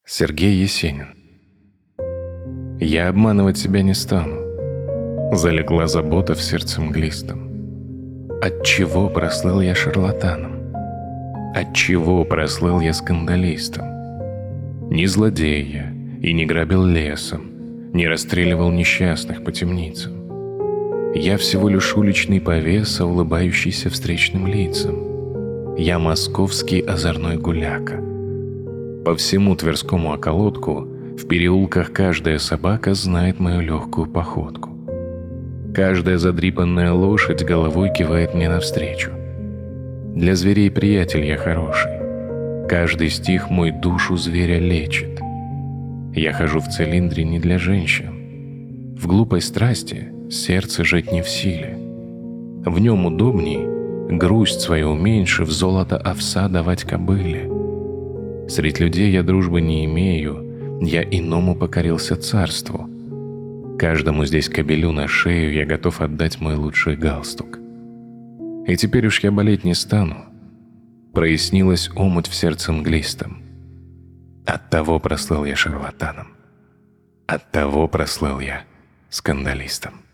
Сергей Есенин. Я обманывать себя не стану. Залегла забота в сердце мглистом. Отчего прослыл я шарлатаном? Отчего прослыл я скандалистом? Не злодей я и не грабил лесом, не расстреливал несчастных по темницам. Я всего лишь уличный повеса, улыбающийся встречным лицам. Я московский озорной гуляка. По всему Тверскому околотку в переулках каждая собака знает мою легкую походку. Каждая задрипанная лошадь головой кивает мне навстречу. Для зверей приятель я хороший. Каждый стих мой душу зверя лечит. Я хожу в цилиндре не для женщин. В глупой страсти сердце жить не в силе. В нем удобней, грусть свою уменьшив, золото овса давать кобыле. Средь людей я дружбы не имею, я иному покорился царству. Каждому здесь кобелю на шею я готов отдать мой лучший галстук. И теперь уж я болеть не стану. Прояснилась омуть в сердце мглистом. Оттого прослыл я шарлатаном. Оттого прослыл я скандалистом.